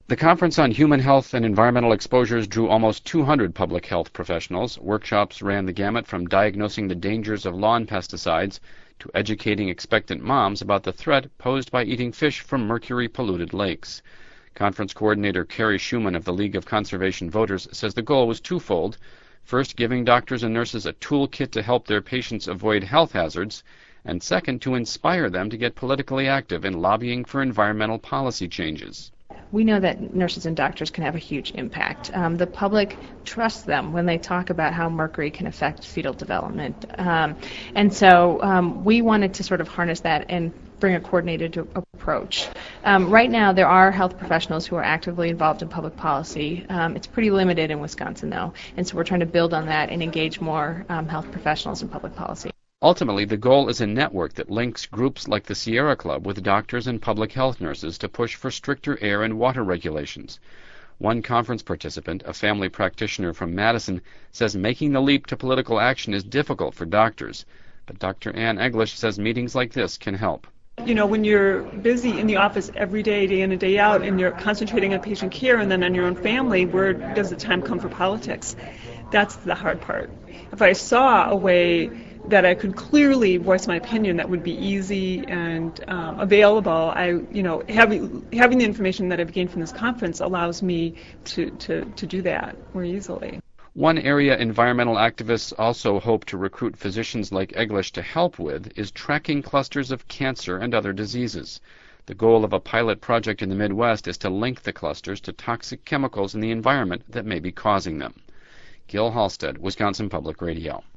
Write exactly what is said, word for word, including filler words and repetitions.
The Conference on Human Health and Environmental Exposures drew almost two hundred public health professionals. Workshops ran the gamut from diagnosing the dangers of lawn pesticides to educating expectant moms about the threat posed by eating fish from mercury-polluted lakes. Conference coordinator Carrie Schumann of the League of Conservation Voters says the goal was twofold. First, giving doctors and nurses a toolkit to help their patients avoid health hazards, and second, to inspire them to get politically active in lobbying for environmental policy changes. We know that nurses and doctors can have a huge impact. Um, the public trusts them when they talk about how mercury can affect fetal development. Um, and so um, we wanted to sort of harness that and bring a coordinated approach. Um, right now, there are health professionals who are actively involved in public policy. Um, it's pretty limited in Wisconsin, though, and so we're trying to build on that and engage more um, health professionals in public policy. Ultimately, the goal is a network that links groups like the Sierra Club with doctors and public health nurses to push for stricter air and water regulations. One conference participant, a family practitioner from Madison, says making the leap to political action is difficult for doctors. But Doctor Ann Eglish says meetings like this can help. You know, when you're busy in the office every day, day in and day out, and you're concentrating on patient care and then on your own family, where does the time come for politics? That's the hard part. If I saw a way that I could clearly voice my opinion that would be easy and um, available, I, you know, having having the information that I've gained from this conference allows me to, to, to do that more easily. One area environmental activists also hope to recruit physicians like Eglish to help with is tracking clusters of cancer and other diseases. The goal of a pilot project in the Midwest is to link the clusters to toxic chemicals in the environment that may be causing them. Gil Halstead, Wisconsin Public Radio.